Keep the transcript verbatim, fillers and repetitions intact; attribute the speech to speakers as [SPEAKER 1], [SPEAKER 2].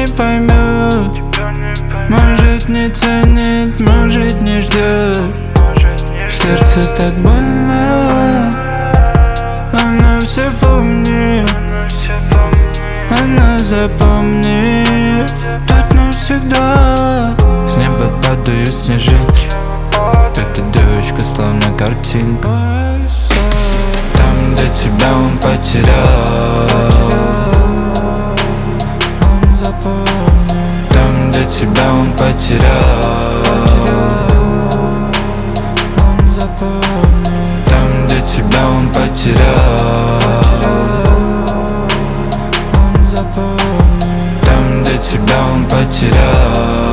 [SPEAKER 1] не поймет, может не ценит, может не ждет. В сердце так больно, она все помнит, она запомнит тут навсегда. С неба падают снежинки, эта девочка словно картинка. Там, где тебя он потерял, там, где тебя он потерял, там, где тебя он потерял, там, где тебя он потерял.